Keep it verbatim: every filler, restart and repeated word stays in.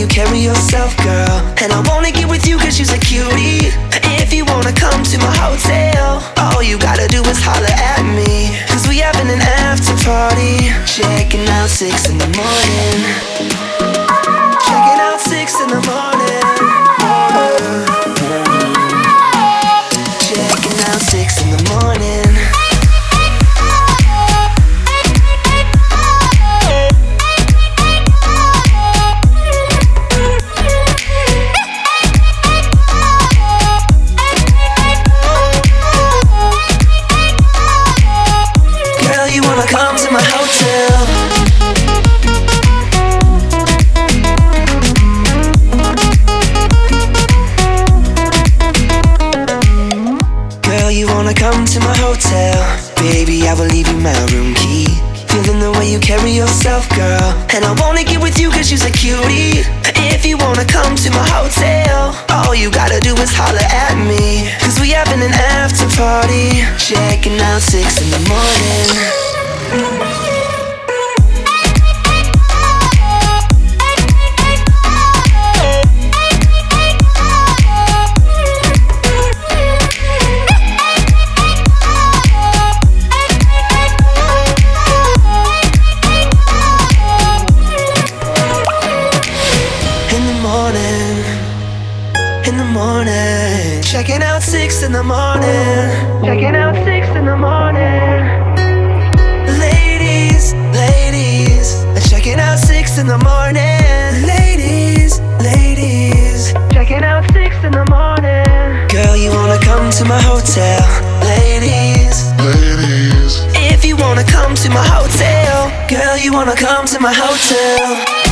you carry yourself, girl. And I wanna get with you cause you're a cutie. If you wanna come to my hotel, all you gotta do is holler at me, cause we having an after party. Checking out six in the morning. Checking out six in the morning. Checking out six in the morning. Come to my hotel. Girl, you wanna come to my hotel? Baby, I will leave you my room key. Feeling the way you carry yourself, girl. And I wanna get with you cause you're a cutie. If you wanna come to my hotel, all you gotta do is holler at me, cause we having an after party. Checking out six in the morning. In the morning, checking out six in the morning. Checking out six in the morning. Ladies, ladies, checking out six in the morning. Ladies, ladies, checking out six in the morning. Girl, you wanna come to my hotel? Ladies, ladies, if you wanna come to my hotel, girl, you wanna come to my hotel.